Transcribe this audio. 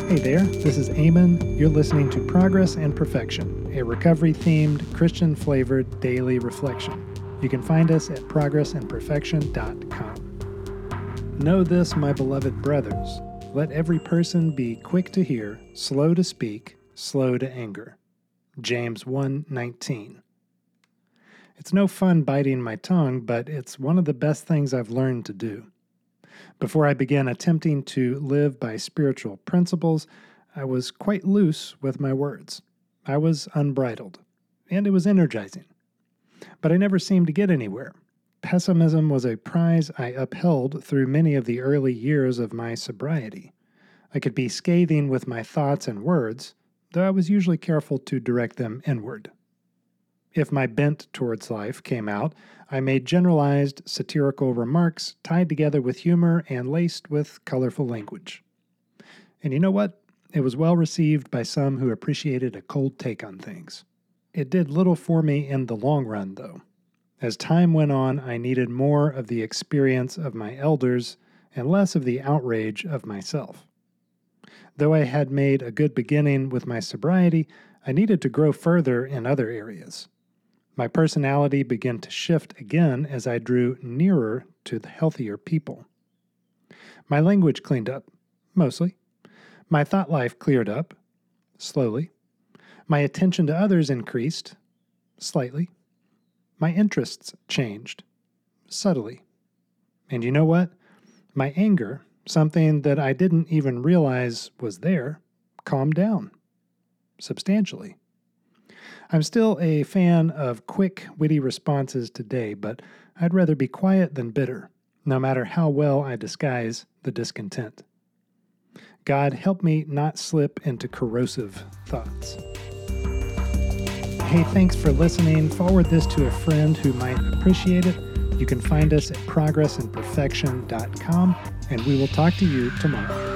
Hey there, this is Eamon. You're listening to Progress and Perfection, a recovery-themed, Christian-flavored daily reflection. You can find us at progressandperfection.com. Know this, my beloved brothers. Let every person be quick to hear, slow to speak, slow to anger. James 1:19. It's no fun biting my tongue, but it's one of the best things I've learned to do. Before I began attempting to live by spiritual principles, I was quite loose with my words. I was unbridled, and it was energizing. But I never seemed to get anywhere. Pessimism was a prize I upheld through many of the early years of my sobriety. I could be scathing with my thoughts and words, though I was usually careful to direct them inward. If my bent towards life came out, I made generalized, satirical remarks tied together with humor and laced with colorful language. And you know what? It was well received by some who appreciated a cold take on things. It did little for me in the long run, though. As time went on, I needed more of the experience of my elders and less of the outrage of myself. Though I had made a good beginning with my sobriety, I needed to grow further in other areas. My personality began to shift again as I drew nearer to the healthier people. My language cleaned up, mostly. My thought life cleared up, slowly. My attention to others increased, slightly. My interests changed, subtly. And you know what? My anger, something that I didn't even realize was there, calmed down, substantially. I'm still a fan of quick, witty responses today, but I'd rather be quiet than bitter, no matter how well I disguise the discontent. God, help me not slip into corrosive thoughts. Hey, thanks for listening. Forward this to a friend who might appreciate it. You can find us at progressandperfection.com, and we will talk to you tomorrow.